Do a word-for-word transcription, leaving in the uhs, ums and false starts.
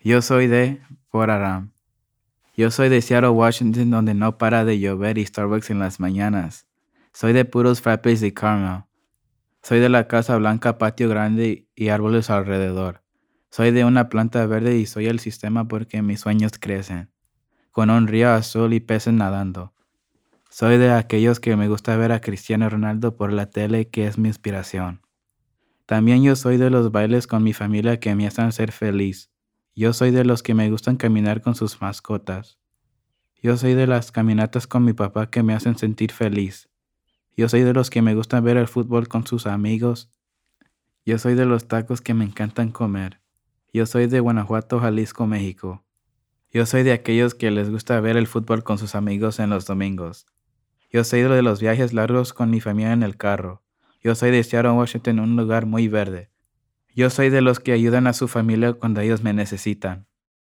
Yo soy de Port Aram. Yo soy de Seattle, Washington, donde no para de llover y Starbucks en las mañanas. Soy de puros frappes de caramel. Soy de la Casa Blanca, patio grande y árboles alrededor. Soy de una planta verde y soy el sistema porque mis sueños crecen, con un río azul y peces nadando. Soy de aquellos que me gusta ver a Cristiano Ronaldo por la tele, que es mi inspiración. También yo soy de los bailes con mi familia que me hacen ser feliz. Yo soy de los que me gustan caminar con sus mascotas. Yo soy de las caminatas con mi papá que me hacen sentir feliz. Yo soy de los que me gustan ver el fútbol con sus amigos. Yo soy de los tacos que me encantan comer. Yo soy de Guanajuato, Jalisco, México. Yo soy de aquellos que les gusta ver el fútbol con sus amigos en los domingos. Yo soy de los viajes largos con mi familia en el carro. Yo soy de Seattle, Washington, un lugar muy verde. Yo soy de los que ayudan a su familia cuando ellos me necesitan.